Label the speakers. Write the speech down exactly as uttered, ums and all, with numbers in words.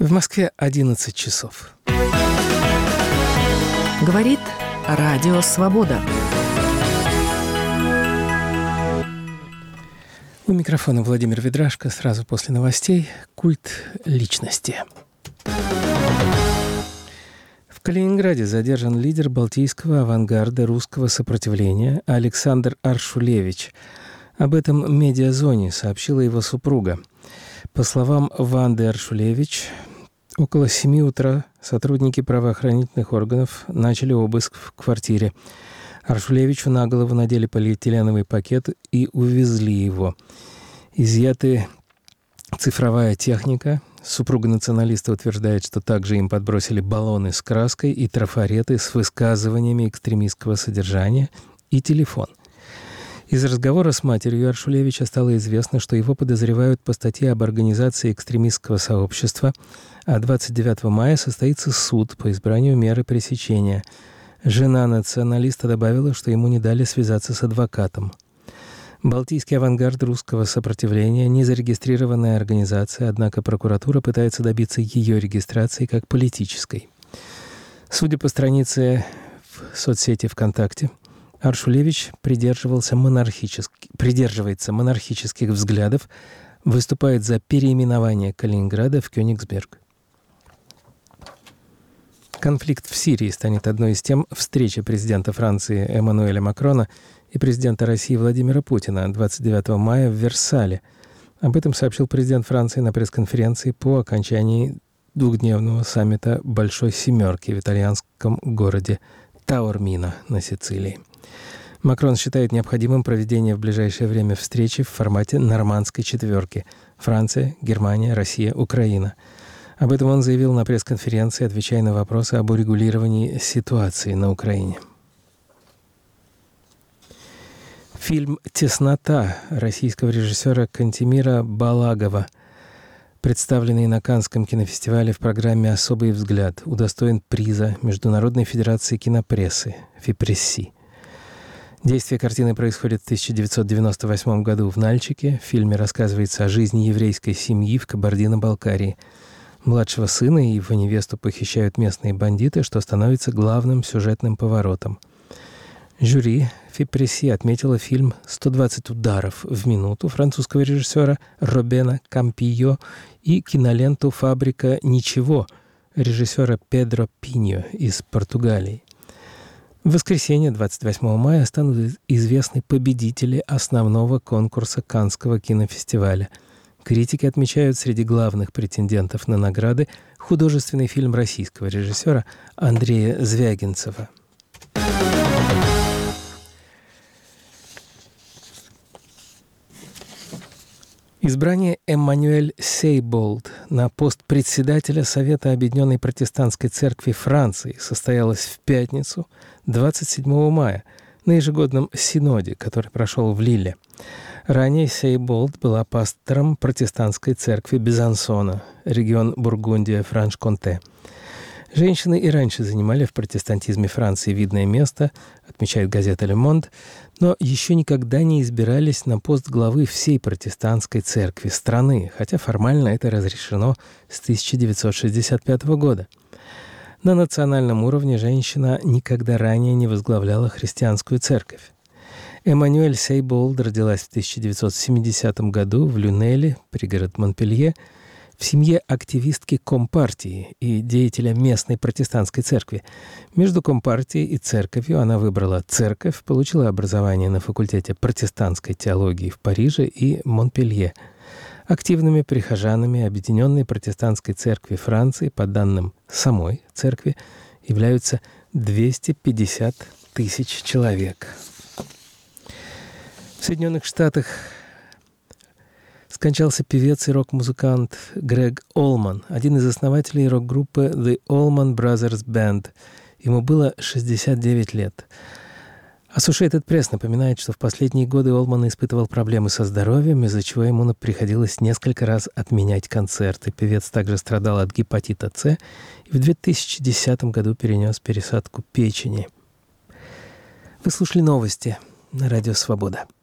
Speaker 1: В Москве одиннадцать часов.
Speaker 2: Говорит Радио Свобода.
Speaker 1: У микрофона Владимир Ведрашко. Сразу после новостей «Культ личности». В Калининграде задержан лидер балтийского авангарда русского сопротивления Александр Аршулевич. Об этом «Медиазоне» сообщила его супруга. По словам Ванды Аршулевич, около семи утра сотрудники правоохранительных органов начали обыск в квартире. Аршулевичу на голову надели полиэтиленовый пакет и увезли его. Изъяты цифровая техника. Супруга националиста утверждает, что также им подбросили баллоны с краской и трафареты с высказываниями экстремистского содержания и телефон. Из разговора с матерью Аршулевича стало известно, что его подозревают по статье об организации экстремистского сообщества, а двадцать девятого мая состоится суд по избранию меры пресечения. Жена националиста добавила, что ему не дали связаться с адвокатом. Балтийский авангард русского сопротивления – незарегистрированная организация, однако прокуратура пытается добиться ее регистрации как политической. Судя по странице в соцсети ВКонтакте, Аршулевич придерживался монархически, придерживается монархических взглядов, выступает за переименование Калининграда в Кёнигсберг. Конфликт в Сирии станет одной из тем встречи президента Франции Эммануэля Макрона и президента России Владимира Путина двадцать девятого мая в Версале. Об этом сообщил президент Франции на пресс-конференции по окончании двухдневного саммита «Большой семерки» в итальянском городе Таормино на Сицилии. Макрон считает необходимым проведение в ближайшее время встречи в формате нормандской четверки – Франция, Германия, Россия, Украина. Об этом он заявил на пресс-конференции, отвечая на вопросы об урегулировании ситуации на Украине. Фильм «Теснота» российского режиссера Кантемира Балагова, представленный на Каннском кинофестивале в программе «Особый взгляд», удостоен приза Международной федерации кинопрессы «Фипресси». Действие картины происходит в тысяча девятьсот девяносто восьмом году в Нальчике. В фильме рассказывается о жизни еврейской семьи в Кабардино-Балкарии. Младшего сына и его невесту похищают местные бандиты, что становится главным сюжетным поворотом. Жюри Фипресси отметило фильм «сто двадцать ударов в минуту» французского режиссера Робена Кампийо и киноленту «Фабрика ничего» режиссера Педро Пиньо из Португалии. В воскресенье, двадцать восьмого мая, станут известны победители основного конкурса Каннского кинофестиваля. Критики отмечают среди главных претендентов на награды художественный фильм российского режиссера Андрея Звягинцева. Избрание Эммануэль Сейболд на пост председателя Совета Объединенной Протестантской Церкви Франции состоялось в пятницу, двадцать седьмого мая, на ежегодном синоде, который прошел в Лилле. Ранее Сейболд была пастором протестантской церкви Безансона, регион Бургундия, Франш-Конте. Женщины и раньше занимали в протестантизме Франции видное место, отмечает газета «Ле Монд», но еще никогда не избирались на пост главы всей протестантской церкви страны, хотя формально это разрешено с тысяча девятьсот шестьдесят пятого года. На национальном уровне женщина никогда ранее не возглавляла христианскую церковь. Эммануэль Сейболд родилась в тысяча девятьсот семидесятом году в Люнеле, пригород Монпелье, в семье активистки Компартии и деятеля местной протестантской церкви. Между Компартией и церковью она выбрала церковь, получила образование на факультете протестантской теологии в Париже и Монпелье. Активными прихожанами Объединенной протестантской церкви Франции, по данным самой церкви, являются двести пятьдесят тысяч человек. В Соединенных Штатах скончался певец и рок-музыкант Грег Олман, один из основателей рок-группы The Allman Brothers Band. Ему было шестьдесят девять лет. Associated Press напоминает, что в последние годы Олман испытывал проблемы со здоровьем, из-за чего ему приходилось несколько раз отменять концерты. Певец также страдал от гепатита С и в две тысячи десятом году перенес пересадку печени. Вы слушали новости на Радио Свобода.